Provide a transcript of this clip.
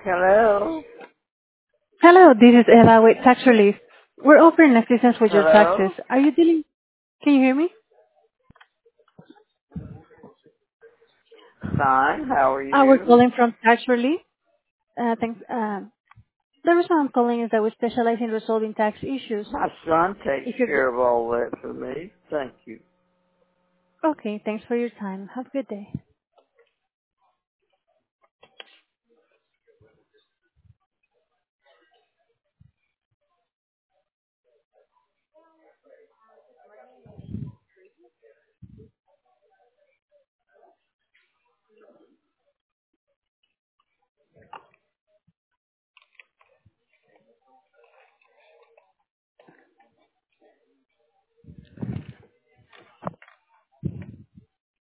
Hello? Hello, this is Eva with Tax Relief. We're offering assistance with your taxes. Hello? Are you dealing? Can you hear me? Fine, how are We're you? calling from Tax Relief. Thanks. The reason I'm calling is that we specialize in resolving tax issues. My son takes If you're care of all that for me. Thank you. okay, thanks for your time. Have a good day.